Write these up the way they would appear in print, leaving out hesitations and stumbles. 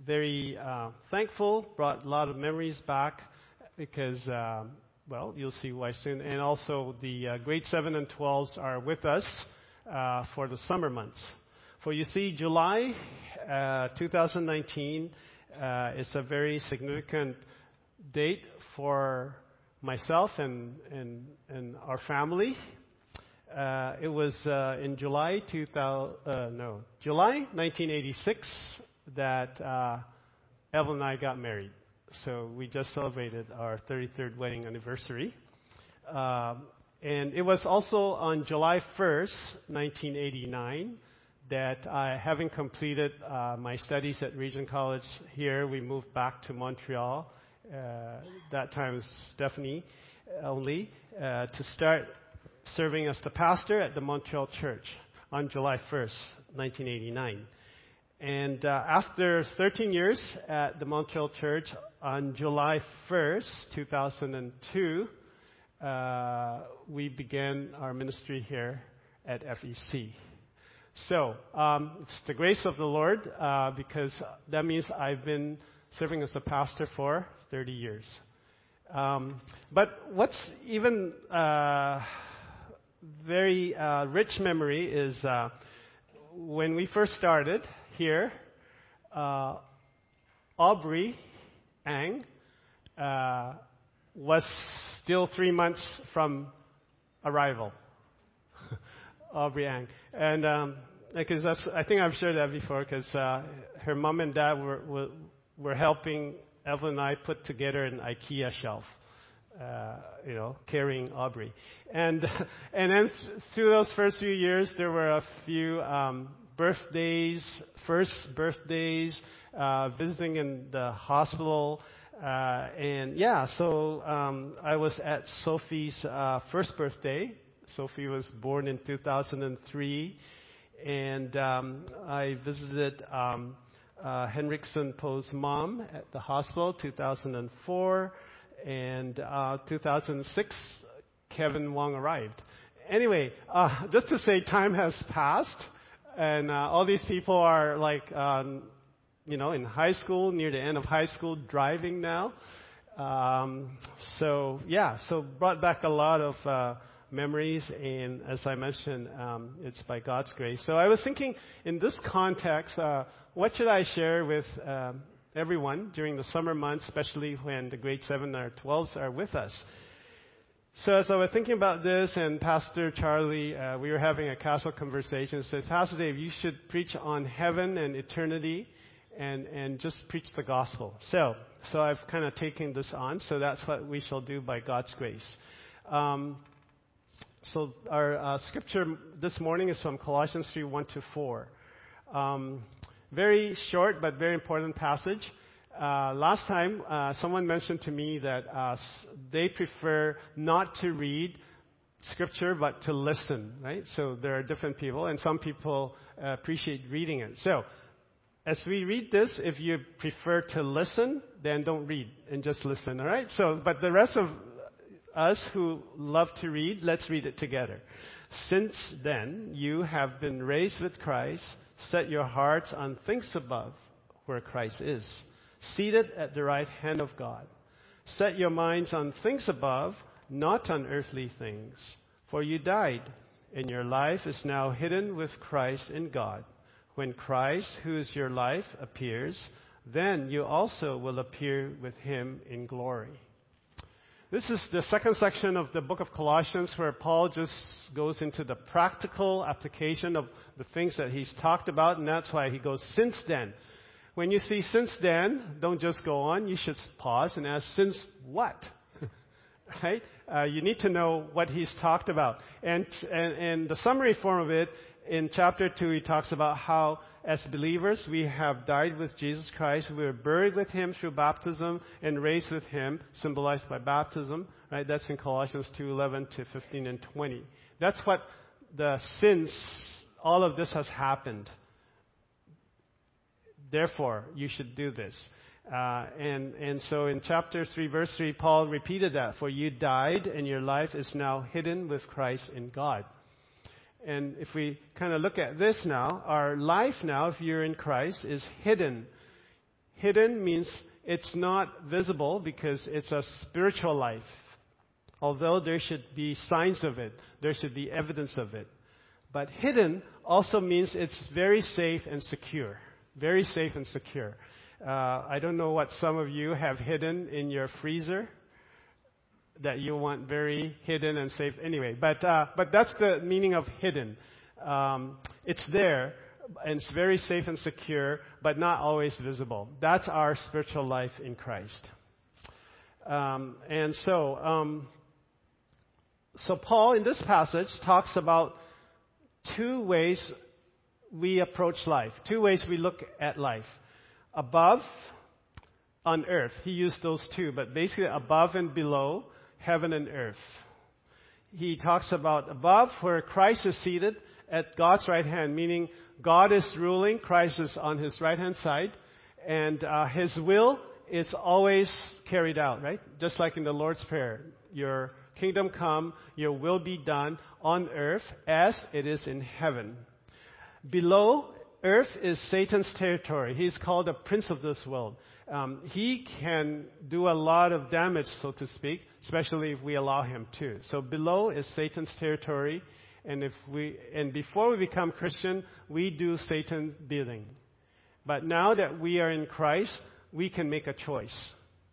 very thankful, brought a lot of memories back because, you'll see why soon. And also the grade 7 and 12s are with us for the summer months. For you see, July 2019 is a very significant date for myself and our family. It was in July 1986 that Evelyn and I got married. So we just celebrated our 33rd wedding anniversary. And it was also on July 1st, 1989, that having completed my studies at Regent College here, we moved back to Montreal. That time was Stephanie only, to start serving as the pastor at the Montreal Church on July 1st, 1989. And after 13 years at the Montreal Church, on July 1st, 2002, we began our ministry here at FEC. So it's the grace of the Lord, because that means I've been serving as a pastor for 30 years. But what's even very rich memory is when we first started here, Aubrey Ang was still 3 months from arrival. Aubrey Ang. And because I think I've shared that before, because her mom and dad were helping Evelyn and I put together an IKEA shelf, carrying Aubrey. And then through those first few years, there were a few first birthdays, visiting in the hospital. So I was at Sophie's first birthday. Sophie was born in 2003. And I visited Henriksen Poe's mom at the hospital, 2004. And 2006, Kevin Wong arrived. Anyway, just to say time has passed. And all these people are in high school, near the end of high school, driving now. So brought back a lot of memories, and as I mentioned, it's by God's grace. So I was thinking, in this context, what should I share with everyone during the summer months, especially when the grade 7 or 12s are with us? So as I was thinking about this, and Pastor Charlie, we were having a casual conversation, said, Pastor Dave, you should preach on heaven and eternity and just preach the gospel. So I've kind of taken this on, so that's what we shall do by God's grace. So our scripture this morning is from Colossians 3, 1-4. Very short but very important passage. Last time, someone mentioned to me that they prefer not to read Scripture but to listen, right? So there are different people, and some people appreciate reading it. So as we read this, if you prefer to listen, then don't read and just listen, all right? So, but the rest of us who love to read, let's read it together. Since then, you have been raised with Christ. Set your hearts on things above, where Christ is, seated at the right hand of God. Set your minds on things above, not on earthly things. For you died, and your life is now hidden with Christ in God. When Christ, who is your life, appears, then you also will appear with him in glory. This is the second section of the book of Colossians, where Paul just goes into the practical application of the things that he's talked about, and that's why he goes, since then. When you see since then, don't just go on. You should pause and ask, since what? Right? You need to know what he's talked about. And the summary form of it, in chapter 2, he talks about how, as believers, we have died with Jesus Christ. We were buried with him through baptism and raised with him, symbolized by baptism. Right? That's in Colossians 2:11-15 and 20. That's what since all of this has happened. Therefore, you should do this. And so in chapter 3, verse 3, Paul repeated that. For you died, and your life is now hidden with Christ in God. And if we kind of look at this now, our life now, if you're in Christ, is hidden hidden means it's not visible because it's a spiritual life. Although there should be signs of it, there should be evidence of it. But hidden also means it's very safe and secure. Very safe and secure. I don't know what some of you have hidden in your freezer that you want very hidden and safe. Anyway, but that's the meaning of hidden. It's there, and it's very safe and secure, but not always visible. That's our spiritual life in Christ. So Paul, in this passage, talks about two ways we approach life, two ways we look at life. Above, on earth. He used those two, but basically above and below, heaven and earth. He talks about above, where Christ is seated at God's right hand, meaning God is ruling, Christ is on his right-hand side, and his will is always carried out, right? Just like in the Lord's Prayer. Your kingdom come, your will be done on earth as it is in heaven. Below earth is Satan's territory. He's called the prince of this world. He can do a lot of damage, so to speak, especially if we allow him to. So below is Satan's territory, and before we become Christian, we do Satan's bidding. But now that we are in Christ, we can make a choice.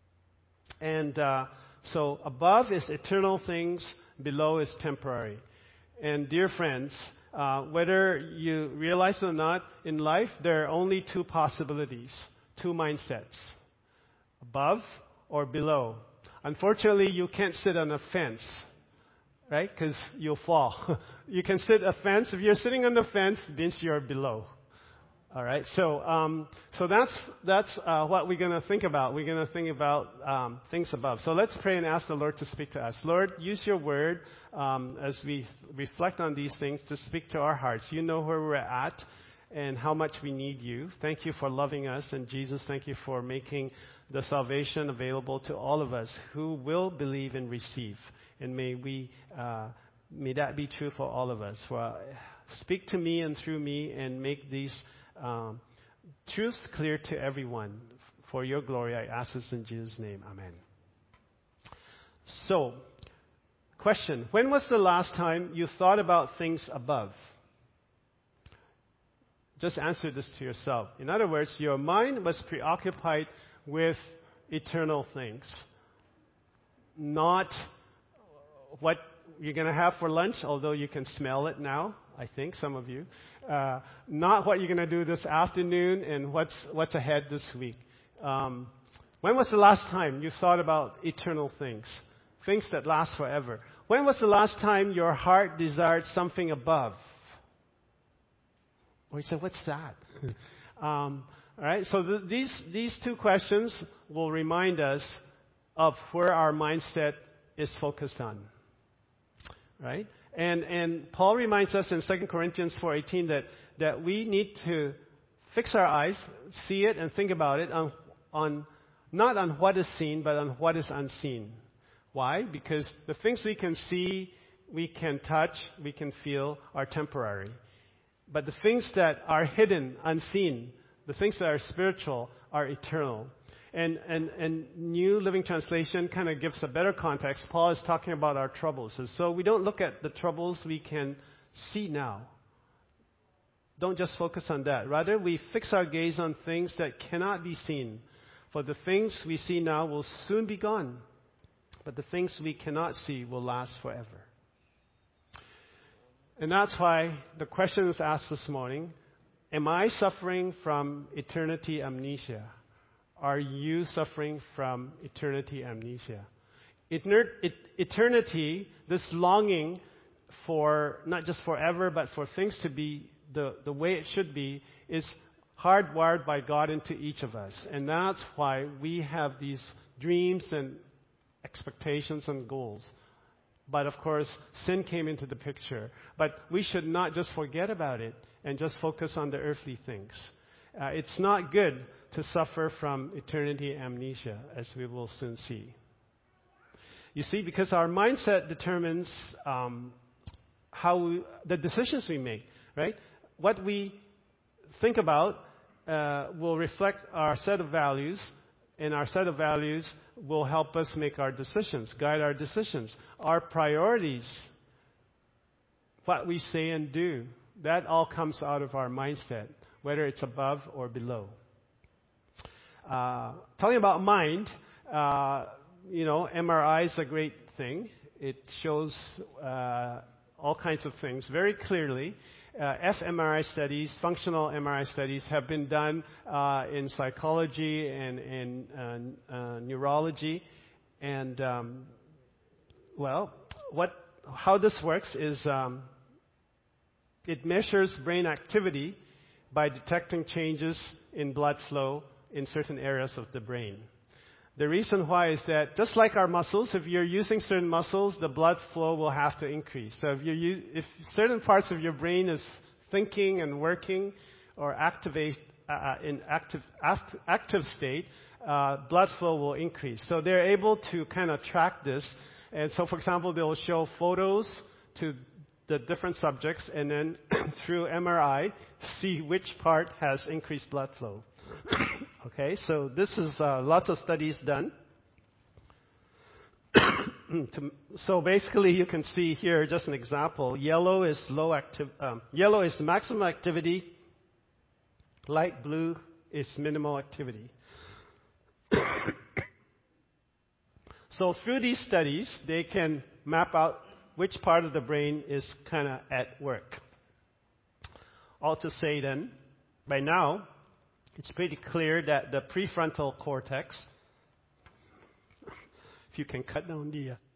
And so above is eternal things, below is temporary. And dear friends, whether you realize it or not, in life there are only two possibilities, two mindsets, above or below. Unfortunately, you can't sit on a fence, right? Because you'll fall. You can sit a fence. If you're sitting on the fence, it means you're below. All right. So that's what we're going to think about. We're going to think about things above. So let's pray and ask the Lord to speak to us. Lord, use your word as we reflect on these things to speak to our hearts. You know where we're at and how much we need you. Thank you for loving us. And Jesus, thank you for making the salvation available to all of us who will believe and receive. And may that be true for all of us. Speak to me and through me and make these truths clear to everyone. For your glory, I ask this in Jesus' name. Amen. So, question. When was the last time you thought about things above? Just answer this to yourself. In other words, your mind was preoccupied with eternal things. Not what you're going to have for lunch, although you can smell it now, I think, some of you. Not what you're going to do this afternoon and what's ahead this week. When was the last time you thought about eternal things? Things that last forever. When was the last time your heart desired something above? Or you said, what's that? All right, so these two questions will remind us of where our mindset is focused on. Right? And Paul reminds us in 2 Corinthians 4:18 that we need to fix our eyes, see it, and think about it on not on what is seen, but on what is unseen. Why? Because the things we can see, we can touch, we can feel are temporary. But the things that are hidden, unseen, the things that are spiritual are eternal. And New Living Translation kind of gives a better context. Paul is talking about our troubles. And so we don't look at the troubles we can see now. Don't just focus on that. Rather, we fix our gaze on things that cannot be seen. For the things we see now will soon be gone. But the things we cannot see will last forever. And that's why the question is asked this morning, am I suffering from eternity amnesia? Are you suffering from eternity amnesia? Eternity, this longing for not just forever, but for things to be the way it should be, is hardwired by God into each of us. And that's why we have these dreams and expectations and goals. But of course, sin came into the picture. But we should not just forget about it and just focus on the earthly things. It's not good to suffer from eternity amnesia, as we will soon see. You see, because our mindset determines the decisions we make, right? What we think about will reflect our set of values, and our set of values will help us make our decisions, guide our decisions. Our priorities, what we say and do, that all comes out of our mindset, whether it's above or below. Talking about mind, MRI is a great thing. It shows all kinds of things very clearly. fMRI studies, functional MRI studies, have been done in psychology and in neurology. And, how this works is it measures brain activity by detecting changes in blood flow in certain areas of the brain. The reason why is that just like our muscles, if you're using certain muscles, the blood flow will have to increase. So if certain parts of your brain is thinking and working or in active state, blood flow will increase. So they're able to kind of track this. And so, for example, they'll show photos to the different subjects, and then through MRI, see which part has increased blood flow. Okay, so this is lots of studies done. So basically, you can see here just an example. Yellow is yellow is maximum activity. Light blue is minimal activity. So through these studies, they can map out which part of the brain is kind of at work. All to say then, by now, it's pretty clear that the prefrontal cortex, if you can cut down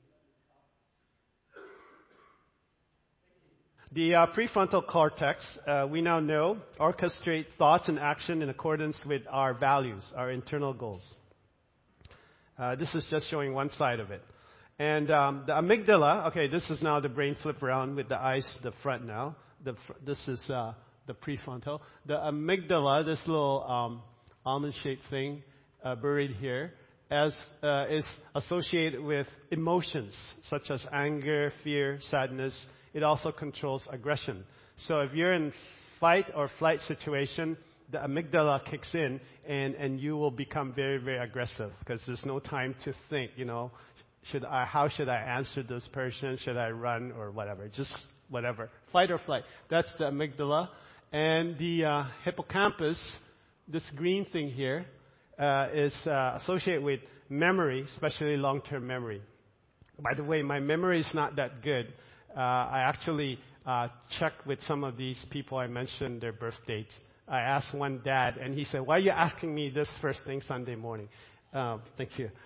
the prefrontal cortex, we now know, orchestrate thoughts and action in accordance with our values, our internal goals. This is just showing one side of it. And the amygdala, okay, this is now the brain flip around with the eyes to the front now. This is the prefrontal. The amygdala, this little almond-shaped thing buried here, is associated with emotions such as anger, fear, sadness. It also controls aggression. So if you're in fight or flight situation, the amygdala kicks in, and you will become very, very aggressive because there's no time to think. How should I answer this person? Should I run or whatever? Just whatever. Fight or flight. That's the amygdala. And the hippocampus, this green thing here, is associated with memory, especially long-term memory. By the way, my memory is not that good. I actually checked with some of these people I mentioned their birth dates. I asked one dad, and he said, "Why are you asking me this first thing Sunday morning?" Thank you.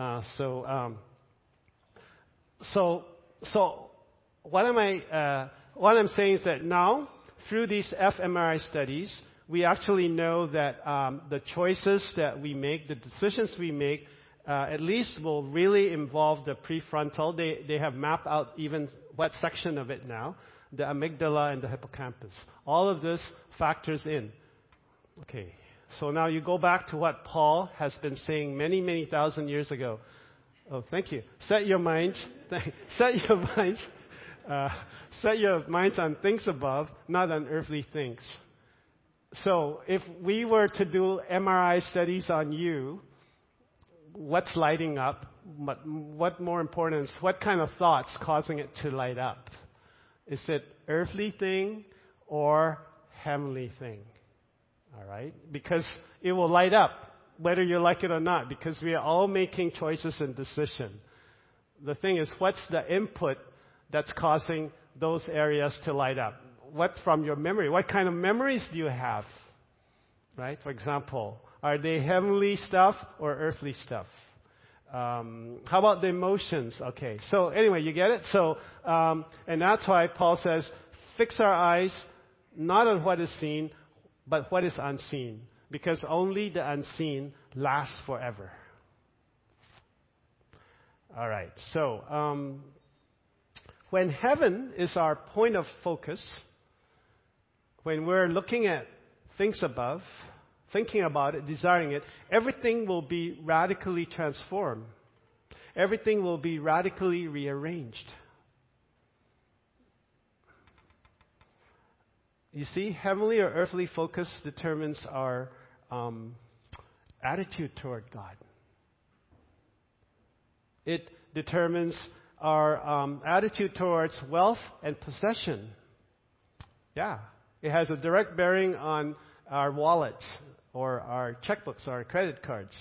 So what I'm saying is that now, through these fMRI studies, we actually know that the choices that we make, the decisions we make, at least will really involve the prefrontal. They have mapped out even what section of it now, the amygdala and the hippocampus. All of this factors in. Okay, so now you go back to what Paul has been saying many, many thousand years ago. Oh, thank you. Set your minds on things above, not on earthly things. So if we were to do MRI studies on you, what's lighting up? What more important is what kind of thoughts causing it to light up? Is it earthly thing or heavenly thing? All right? Because it will light up whether you like it or not, because we are all making choices and decisions. The thing is, what's the input that's causing those areas to light up? What from your memory? What kind of memories do you have? Right? For example, are they heavenly stuff or earthly stuff? How about the emotions? Okay, so anyway, you get it? So, and that's why Paul says, fix our eyes not on what is seen, but what is unseen. Because only the unseen lasts forever. All right, so when heaven is our point of focus, when we're looking at things above, thinking about it, desiring it, everything will be radically transformed. Everything will be radically rearranged. You see, heavenly or earthly focus determines our attitude toward God. It determines our attitude towards wealth and possession. Yeah, it has a direct bearing on our wallets or our checkbooks, our credit cards.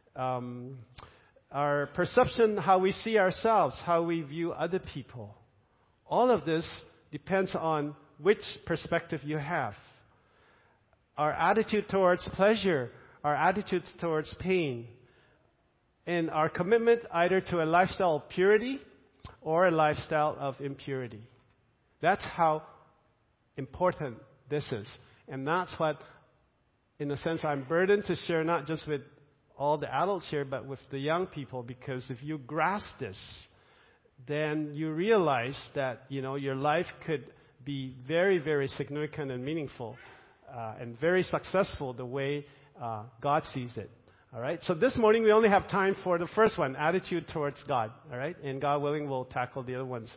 Our perception, how we see ourselves, how we view other people. All of this depends on which perspective you have. Our attitude towards pleasure, our attitude towards pain, and our commitment either to a lifestyle of purity or a lifestyle of impurity. That's how important this is. And that's what, in a sense, I'm burdened to share, not just with all the adults here, but with the young people, because if you grasp this, then you realize that, your life could be very, very significant and meaningful, and very successful the way God sees it. All right? So this morning we only have time for the first one, attitude towards God. All right? And God willing, we'll tackle the other ones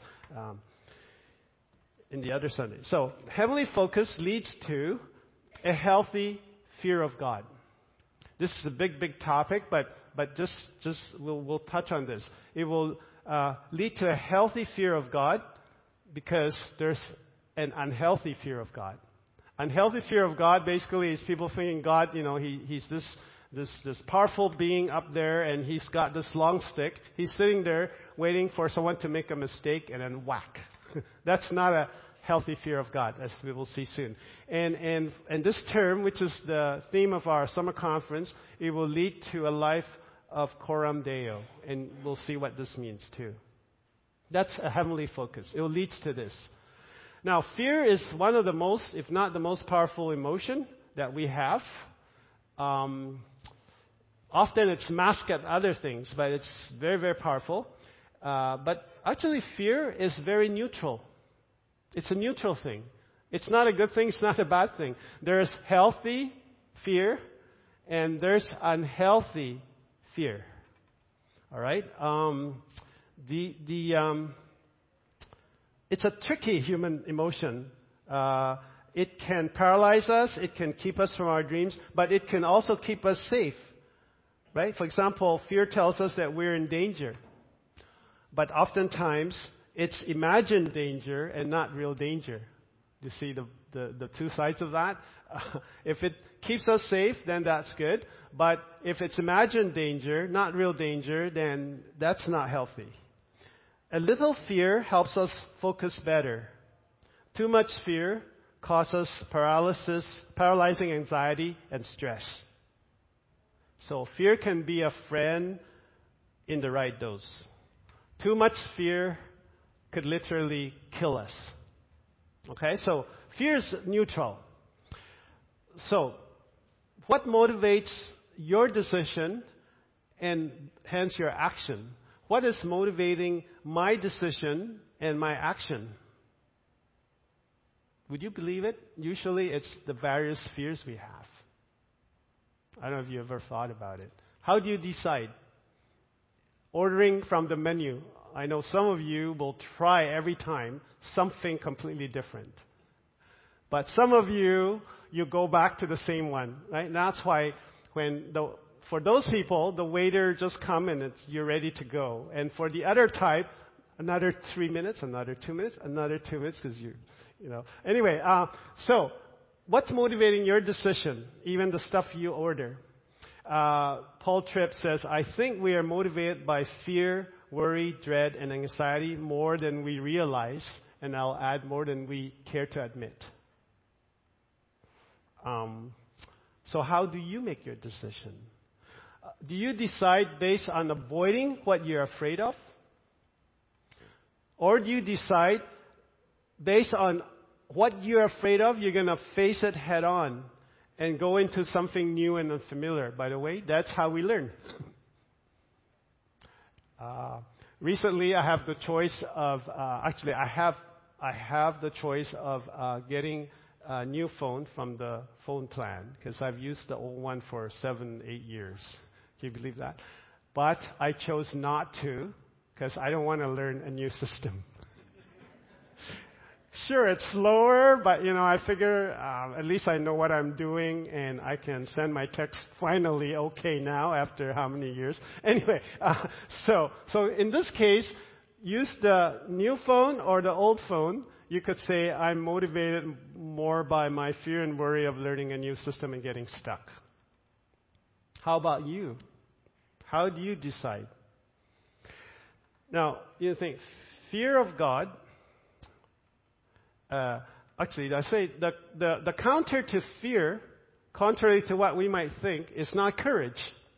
in the other Sunday. So heavenly focus leads to a healthy fear of God. This is a big, big topic, but just we'll touch on this. It will lead to a healthy fear of God because there's an unhealthy fear of God. Unhealthy fear of God basically is people thinking God, He's this powerful being up there, and He's got this long stick. He's sitting there waiting for someone to make a mistake and then whack. That's not a healthy fear of God, as we will see soon. And this term, which is the theme of our summer conference, it will lead to a life of coram Deo, and we'll see what this means too. That's a heavenly focus. It will lead to this. Now, fear is one of the most, if not the most powerful emotion that we have. Often it's masked at other things, but it's very, very powerful. But actually, fear is very neutral. It's a neutral thing. It's not a good thing. It's not a bad thing. There's healthy fear, and there's unhealthy fear. All right. It's a tricky human emotion. It can paralyze us. It can keep us from our dreams, but it can also keep us safe. Right? For example, fear tells us that we're in danger, but oftentimes it's imagined danger and not real danger. You see the two sides of that? If it keeps us safe, then that's good. But if it's imagined danger, not real danger, then that's not healthy. A little fear helps us focus better. Too much fear causes paralysis, paralyzing anxiety, and stress. So fear can be a friend in the right dose. Too much fear could literally kill us. Okay, so fear is neutral. So, what motivates your decision and hence your action? What is motivating my decision and my action? Would you believe it? Usually it's the various fears we have. I don't know if you ever thought about it. How do you decide? Ordering from the menu. I know some of you will try every time something completely different. But some of you go back to the same one, right? And that's why for those people, the waiter just come and you're ready to go. And for the other type, another 3 minutes, another 2 minutes, another 2 minutes, because Anyway, so what's motivating your decision, even the stuff you order? Paul Tripp says, I think we are motivated by fear, worry, dread, and anxiety more than we realize, and I'll add more than we care to admit. So how do you make your decision? Do you decide based on avoiding what you're afraid of? Or do you decide based on what you're afraid of, you're going to face it head on and go into something new and unfamiliar? By the way, that's how we learn. Recently, I have the choice of, I have the choice of getting a new phone from the phone plan, because I've used the old one for 7-8 years. Can you believe that? But I chose not to, because I don't want to learn a new system. Sure, it's slower, but I figure at least I know what I'm doing, and I can send my text finally okay now after how many years. Anyway, so in this case, use the new phone or the old phone. You could say I'm motivated more by my fear and worry of learning a new system and getting stuck. How about you? How do you decide? Now, you think fear of God. Actually, I say the counter to fear, contrary to what we might think, is not courage.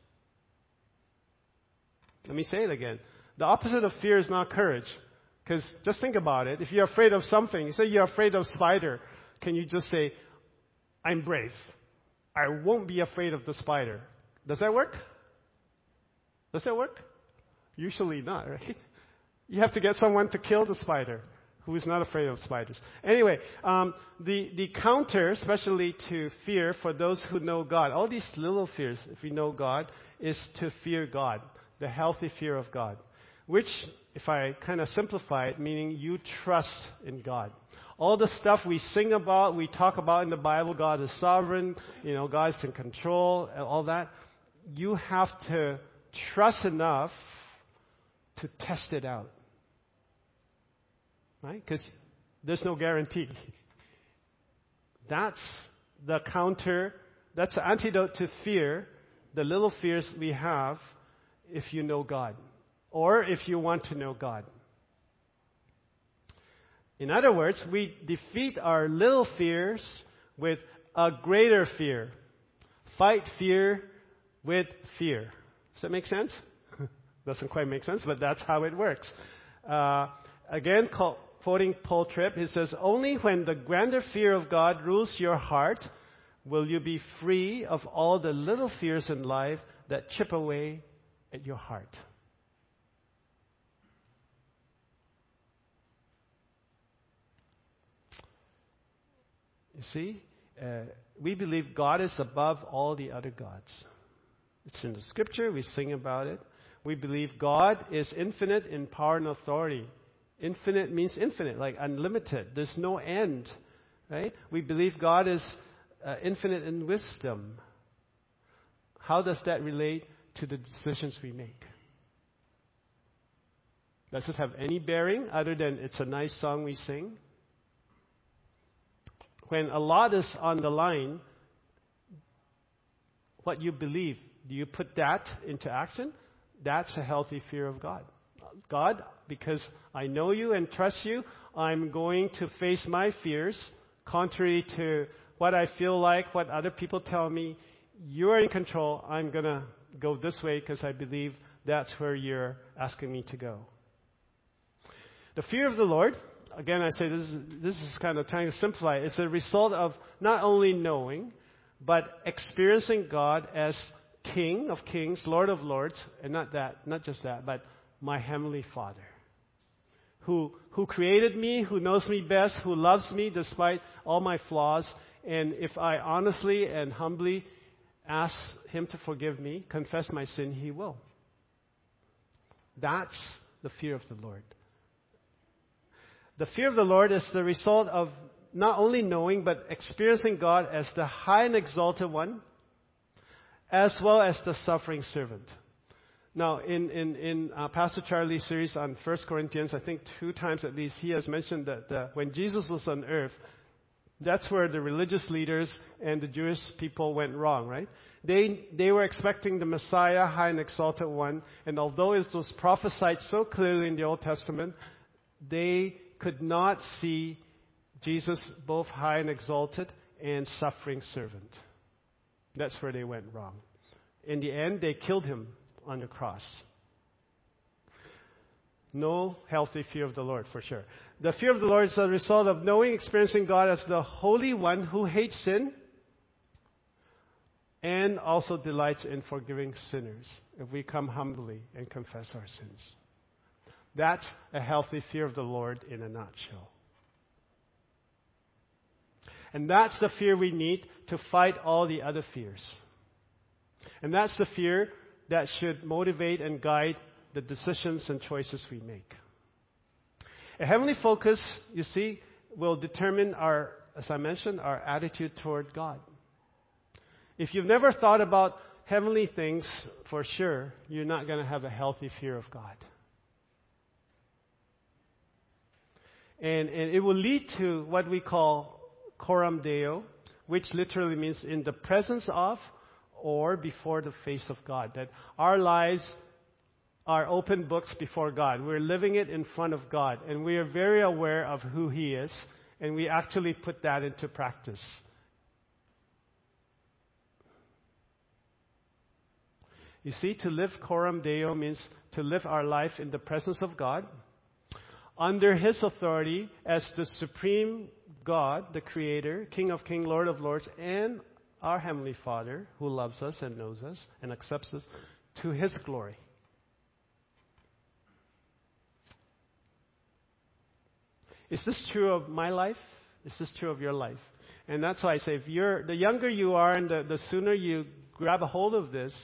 Let me say it again. The opposite of fear is not courage. Because just think about it. If you're afraid of something, say you're afraid of spider, can you just say, I'm brave. I won't be afraid of the spider. Does that work? Does that work? Usually not, right? You have to get someone to kill the spider who is not afraid of spiders. Anyway, the counter, especially to fear for those who know God, all these little fears, if we know God, is to fear God, the healthy fear of God. Which, if I kind of simplify it, meaning you trust in God. All the stuff we sing about, we talk about in the Bible, God is sovereign, God is in control, all that. You have to trust enough to test it out. Right? Because there's no guarantee. That's the counter, that's the antidote to fear, the little fears we have if you know God. Or if you want to know God. In other words, we defeat our little fears with a greater fear. Fight fear with fear. Does that make sense? Doesn't quite make sense, but that's how it works. Again, quoting Paul Tripp, he says, only when the grander fear of God rules your heart will you be free of all the little fears in life that chip away at your heart. You see, we believe God is above all the other gods. It's in the scripture, we sing about it. We believe God is infinite in power and authority. Infinite means infinite, like unlimited. There's no end, right? We believe God is infinite in wisdom. How does that relate to the decisions we make? Does it have any bearing other than it's a nice song we sing? When a lot is on the line, what you believe, do you put that into action? That's a healthy fear of God. God, because I know you and trust you, I'm going to face my fears, contrary to what I feel like, what other people tell me. You're in control. I'm going to go this way because I believe that's where you're asking me to go. The fear of the Lord, again, I say this is kind of trying to simplify it. It's a result of not only knowing, but experiencing God as King of Kings, Lord of Lords, and not just that, but my Heavenly Father, who created me, who knows me best, who loves me despite all my flaws, and if I honestly and humbly ask Him to forgive me, confess my sin, He will. That's the fear of the Lord. The fear of the Lord is the result of not only knowing, but experiencing God as the high and exalted one, as well as the suffering servant. Now, in Pastor Charlie's series on 1 Corinthians, I think 2 times at least, he has mentioned that when Jesus was on earth, that's where the religious leaders and the Jewish people went wrong, right? They were expecting the Messiah, high and exalted one, and although it was prophesied so clearly in the Old Testament, they could not see Jesus both high and exalted and suffering servant. That's where they went wrong. In the end, they killed Him on the cross. No healthy fear of the Lord, for sure. The fear of the Lord is a result of knowing, experiencing God as the Holy One who hates sin and also delights in forgiving sinners if we come humbly and confess our sins. That's a healthy fear of the Lord in a nutshell. And that's the fear we need to fight all the other fears. And that's the fear that should motivate and guide the decisions and choices we make. A heavenly focus, you see, will determine as I mentioned, our attitude toward God. If you've never thought about heavenly things, for sure, you're not going to have a healthy fear of God. And it will lead to what we call coram Deo, which literally means in the presence of or before the face of God. That our lives are open books before God. We're living it in front of God. And we are very aware of who He is. And we actually put that into practice. You see, to live coram Deo means to live our life in the presence of God, under His authority as the supreme God, the Creator, King of Kings, Lord of Lords, and our Heavenly Father, who loves us and knows us and accepts us to His glory. Is this true of my life? Is this true of your life? And that's why I say, the younger you are and the sooner you grab a hold of this,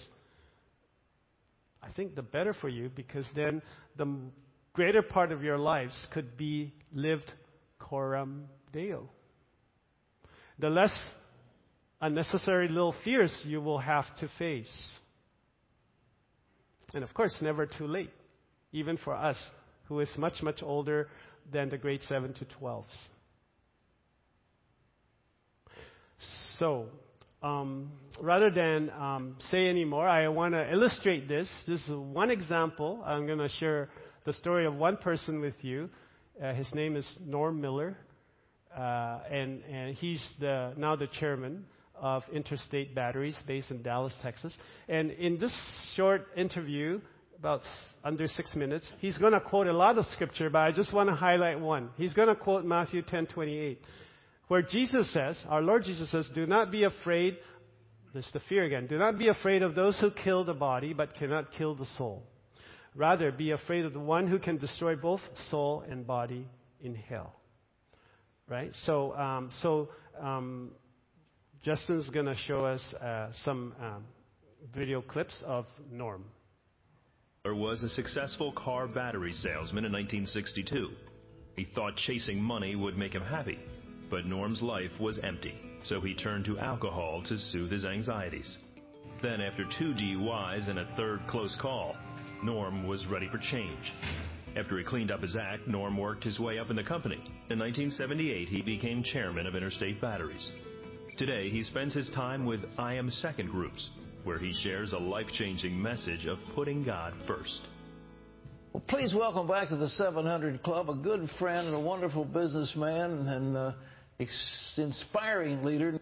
I think the better for you, because then the greater part of your lives could be lived coram Deo. The less unnecessary little fears you will have to face. And of course, never too late, even for us, who is much, much older than the grade 7 to 12s. So, rather than say any more, I want to illustrate this. This is one example. I'm going to share the story of one person with you. His name is Norm Miller, and he's now the chairman of Interstate Batteries, based in Dallas, Texas. And in this short interview, about under 6 minutes, he's going to quote a lot of scripture, but I just want to highlight one. He's going to quote Matthew 10:28, where Jesus says, our Lord Jesus says, "Do not be afraid." There's the fear again. "Do not be afraid of those who kill the body, but cannot kill the soul. Rather, be afraid of the one who can destroy both soul and body in hell." Right? So Justin's going to show us some video clips of Norm. Miller was a successful car battery salesman in 1962. He thought chasing money would make him happy, but Norm's life was empty, so he turned to alcohol to soothe his anxieties. Then, after 2 DUIs and a third close call, Norm was ready for change. After he cleaned up his act, Norm worked his way up in the company. In 1978, he became chairman of Interstate Batteries. Today, he spends his time with I Am Second groups, where he shares a life-changing message of putting God first. Well, please welcome back to the 700 Club a good friend and a wonderful businessman and inspiring leader.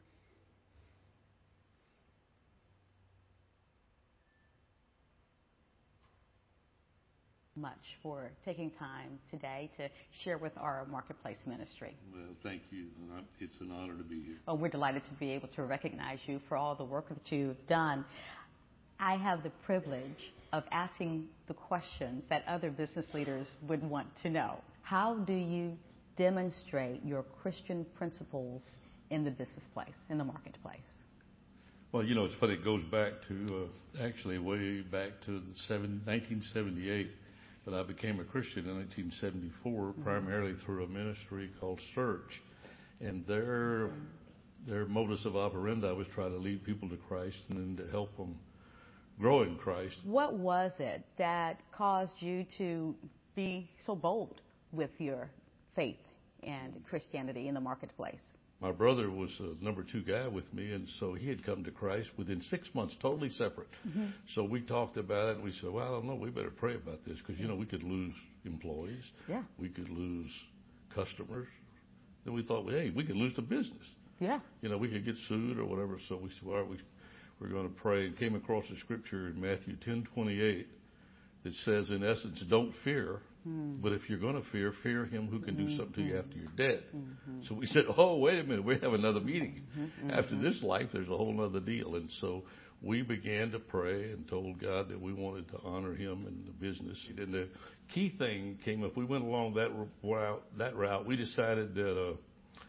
Much for taking time today to share with our marketplace ministry. Well, thank you. It's an honor to be here. Well, we're delighted to be able to recognize you for all the work that you've done. I have the privilege of asking the questions that other business leaders would want to know. How do you demonstrate your Christian principles in the business place, in the marketplace? Well, you know, it's funny. It goes back to actually way back to 1978. But I became a Christian in 1974, primarily through a ministry called Search. And their modus of operandi was try to lead people to Christ and then to help them grow in Christ. What was it that caused you to be so bold with your faith and Christianity in the marketplace? My brother was the number 2 guy with me, and so he had come to Christ within 6 months, totally separate. Mm-hmm. So we talked about it, and we said, well, I don't know, we better pray about this, because, you know, we could lose employees. Yeah. We could lose customers. Then we thought, well, hey, we could lose the business. Yeah. You know, we could get sued or whatever. So we said, all right, we're going to pray, and came across a scripture in Matthew 10:28 that says, in essence, don't fear. But if you're going to fear him who can do something to you after you're dead. So we said, oh, wait a minute, we have another meeting. After this life, there's a whole other deal. And so we began to pray and told God that we wanted to honor him in the business. And the key thing came up. We went along that route. We decided that,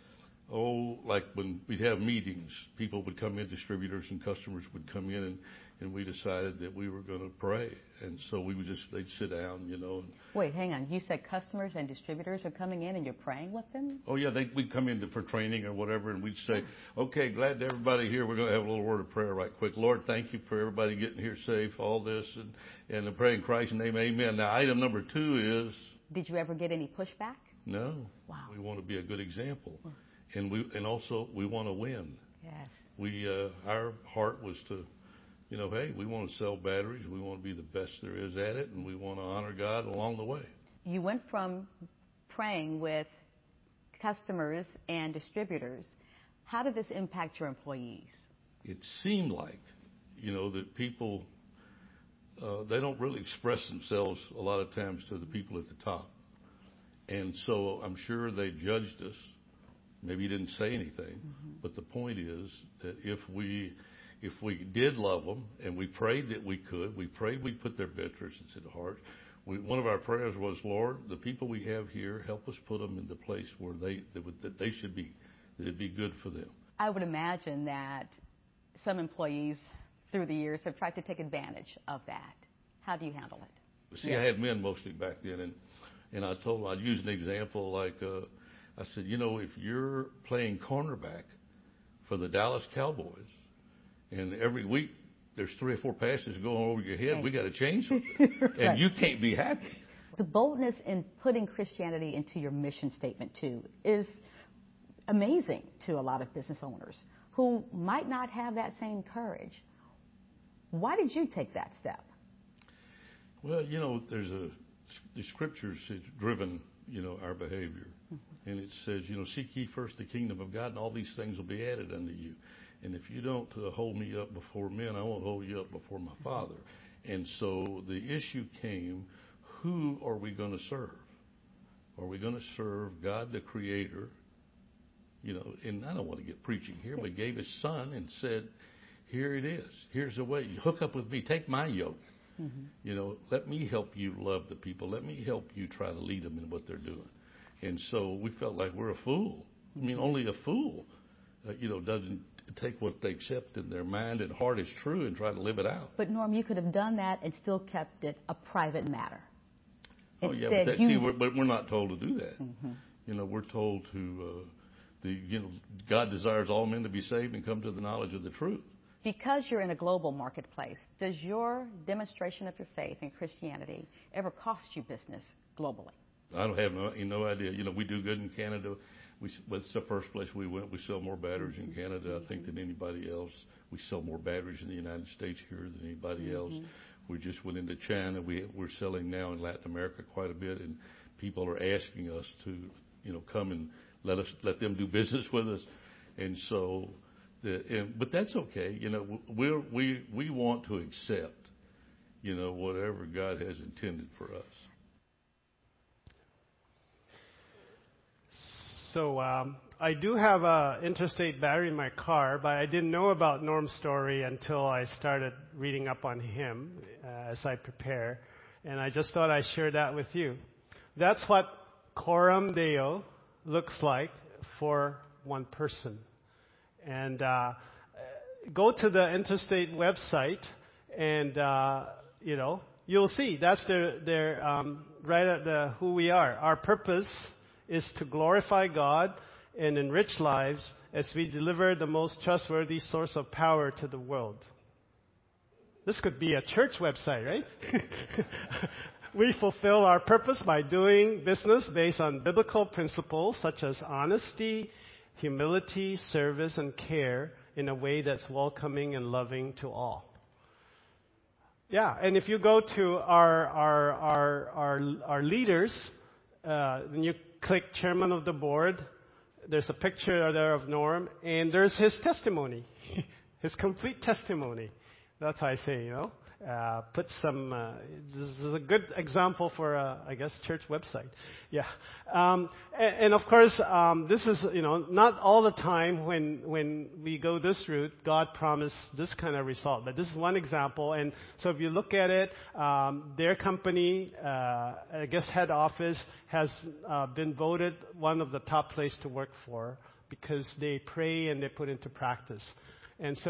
like when we'd have meetings, people would come in, distributors and customers would come in, and we decided that we were going to pray. And so they'd sit down, you know. Wait, hang on. You said customers and distributors are coming in and you're praying with them? Oh, yeah, we'd come in for training or whatever, and we'd say, okay, glad to everybody here. We're going to have a little word of prayer right quick. Lord, thank you for everybody getting here safe, all this, and I pray in Christ's name, amen. Now, item number 2 is... Did you ever get any pushback? No. Wow. We want to be a good example. And also, we want to win. Yes. Our heart was to... You know, hey, we want to sell batteries. We want to be the best there is at it, and we want to honor God along the way. You went from praying with customers and distributors. How did this impact your employees? It seemed like, you know, that people, they don't really express themselves a lot of times to the people at the top. And so I'm sure they judged us. Maybe you didn't say anything. But the point is that if we did love them, and we prayed that we could, we prayed we'd put their best interests at heart. One of our prayers was, Lord, the people we have here, help us put them in the place where that they should be, that it'd be good for them. I would imagine that some employees through the years have tried to take advantage of that. How do you handle it? See, I had men mostly back then, and I told them, I'd use an example like, I said, you know, if you're playing cornerback for the Dallas Cowboys, and every week there's 3 or 4 passes going over your head, we got to change something. Right. And you can't be happy. The boldness in putting Christianity into your mission statement, too, is amazing to a lot of business owners who might not have that same courage. Why did you take that step? Well, you know, the Scriptures has driven, you know, our behavior. And it says, you know, seek ye first the kingdom of God, and all these things will be added unto you. And if you don't hold me up before men, I won't hold you up before my Father. And so the issue came, who are we going to serve? Are we going to serve God the Creator? You know, and I don't want to get preaching here, but gave His Son and said, here it is. Here's the way. You hook up with me. Take my yoke. You know, let me help you love the people. Let me help you try to lead them in what they're doing. And so we felt like we're a fool. I mean, only a fool, you know, doesn't take what they accept in their mind and heart as true and try to live it out. But Norm, you could have done that and still kept it a private matter. Instead, but we're not told to do that. You know, we're told to, God desires all men to be saved and come to the knowledge of the truth. Because you're in a global marketplace, does your demonstration of your faith in Christianity ever cost you business globally? I don't have no idea. You know, we do good in Canada. It's the first place we went. We sell more batteries in Canada, I think, than anybody else. We sell more batteries in the United States here than anybody else. We just went into China. We're selling now in Latin America quite a bit, and people are asking us to, you know, come and let them do business with us. And so, but that's okay. You know, we want to accept, you know, whatever God has intended for us. So I do have an interstate battery in my car, but I didn't know about Norm's story until I started reading up on him as I prepare. And I just thought I'd share that with you. That's what Coram Deo looks like for one person. And go to the Interstate website, and you know, you'll see that's their right at the who we are. Our purpose is to glorify God and enrich lives as we deliver the most trustworthy source of power to the world. This could be a church website, right? We fulfill our purpose by doing business based on biblical principles such as honesty, humility, service, and care in a way that's welcoming and loving to all. Yeah, and if you go to our leaders, when you click chairman of the board, there's a picture there of Norm, and there's his testimony, his complete testimony. That's how I say, you know, put some, this is a good example for, I guess, church website. Yeah. And of course, this is, you know, not all the time when we go this route, God promised this kind of result. But this is one example. And so if you look at it, their company, I guess head office, has been voted one of the top places to work for because they pray and they put into practice. And so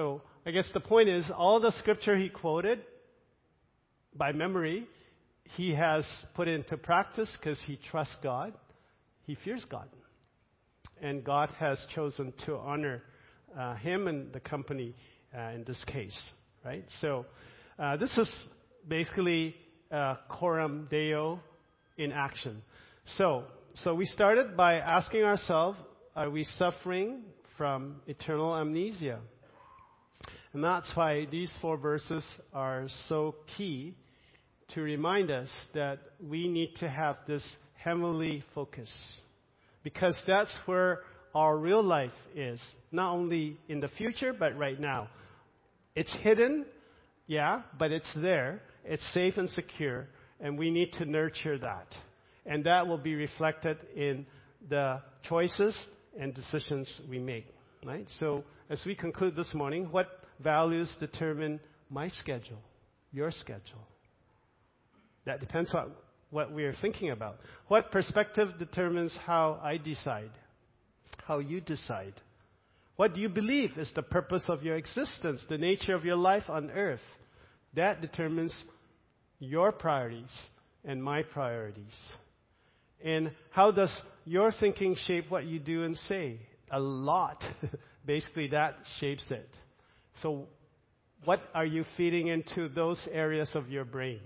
I guess the point is, all the scripture he quoted by memory, he has put into practice because he trusts God. He fears God. And God has chosen to honor him and the company in this case, right? So this is basically Coram Deo in action. So we started by asking ourselves, are we suffering from eternal amnesia? And that's why these 4 verses are so key to remind us that we need to have this heavenly focus. Because that's where our real life is. Not only in the future, but right now. It's hidden, yeah, but it's there. It's safe and secure. And we need to nurture that. And that will be reflected in the choices and decisions we make. Right? So as we conclude this morning, what values determine my schedule, your schedule? That depends on what we are thinking about. What perspective determines how I decide, how you decide? What do you believe is the purpose of your existence, the nature of your life on earth? That determines your priorities and my priorities. And how does your thinking shape what you do and say? A lot. Basically, that shapes it. So what are you feeding into those areas of your brain?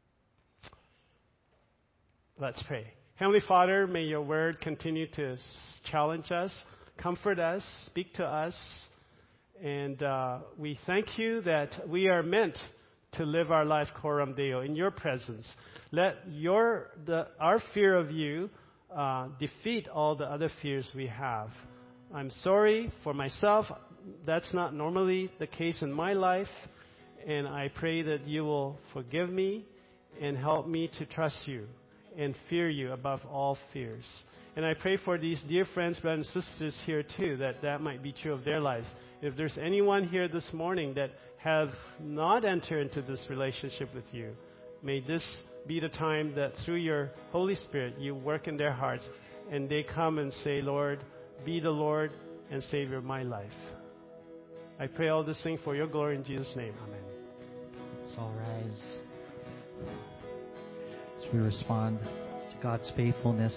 Let's pray. Heavenly Father, may your word continue to challenge us, comfort us, speak to us. And we thank you that we are meant to live our life coram Deo in your presence. Let our fear of you defeat all the other fears we have. I'm sorry for myself. That's not normally the case in my life. And I pray that you will forgive me and help me to trust you and fear you above all fears. And I pray for these dear friends, brothers and sisters here too, that might be true of their lives. If there's anyone here this morning that have not entered into this relationship with you, may this be the time that through your Holy Spirit you work in their hearts and they come and say, Lord, be the Lord and Savior of my life. I pray all this thing for your glory in Jesus' name. Amen. Let's all rise as we respond to God's faithfulness.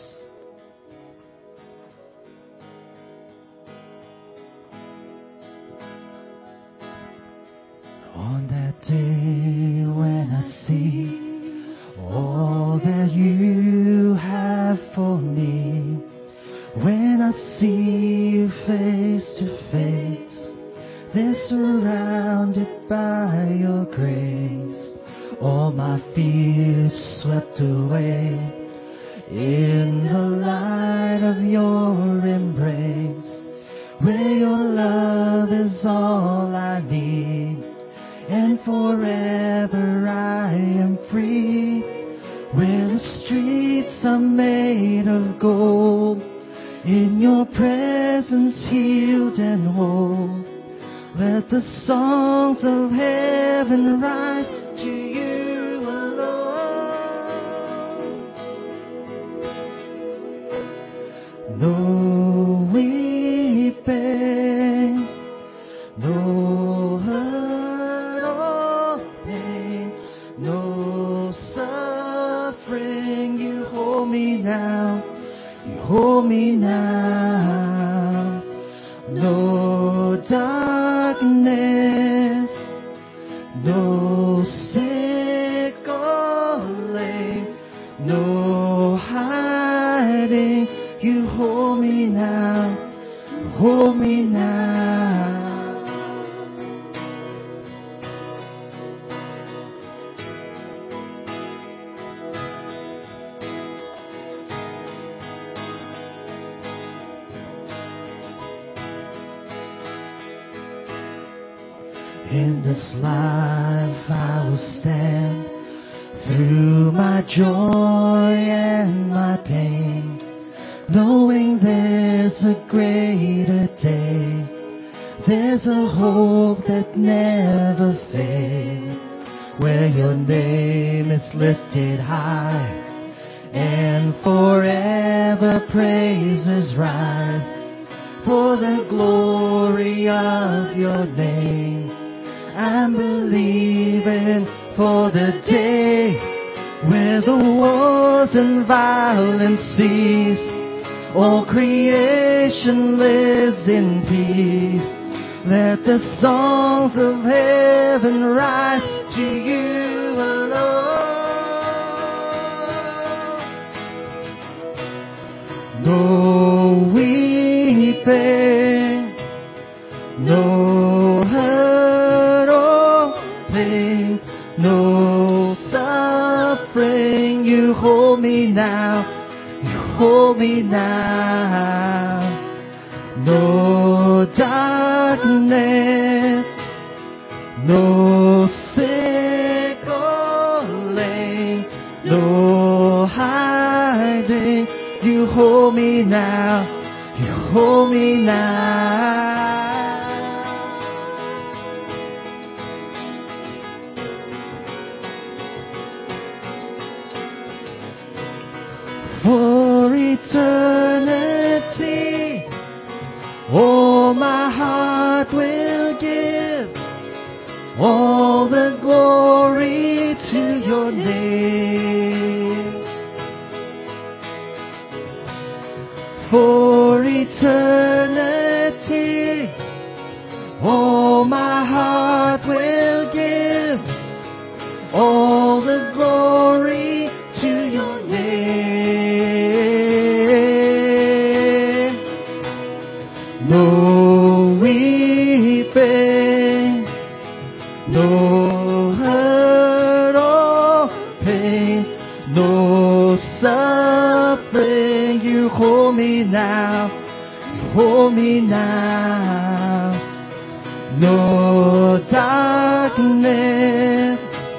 On that day when I see all that you have for me, when I see you face to face, they're surrounded by your grace. All my fears swept away in the light of your embrace, where your love is all I need, and forever I am free, where the streets are made of gold, in your presence healed and whole. Let the songs of heaven rise to you alone. No weeping, no hurt or pain, no suffering. You hold me now, you hold me now. No darkness, no sick or lame, no hiding. You hold me now, hold me now. In this life I will stand through my joy and my pain, knowing there's a greater day. There's a hope that never fades, where your name is lifted high, and forever praises rise for the glory of your name. I'm believing for the day where the wars and violence cease. All creation lives in peace. Let the songs of heaven rise to you alone. No weeping, no hurt or pain, no suffering. You hold me now, you hold me now. No darkness, no sick or lame, no hiding. You hold me now, you hold me now. For eternity, oh, my heart will give all the glory to your name. For eternity, oh, my heart will give all the glory to your name. No weeping, no hurt or pain, no suffering. You hold me now, you hold me now. No darkness,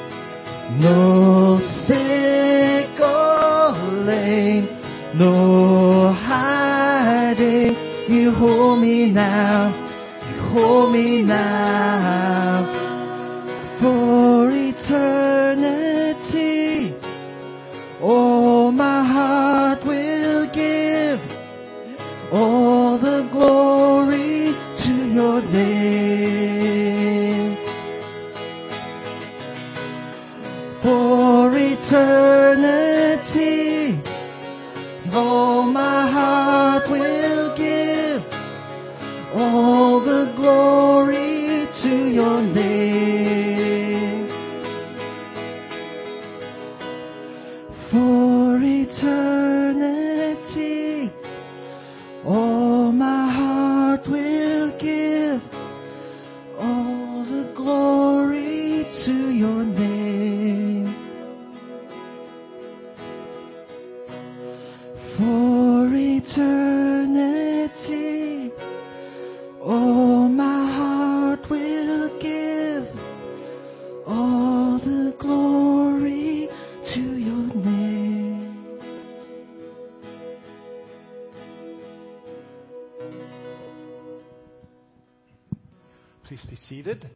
no sick or lame, no hiding. You hold me now, you hold me now. For eternity, oh, my heart will give all the glory to your name. For eternity, oh, my heart will give all the glory to your name. For eternity, oh, my heart will give all the glory to your name. For eternity, oh, my heart will give all the glory to your name. Please be seated.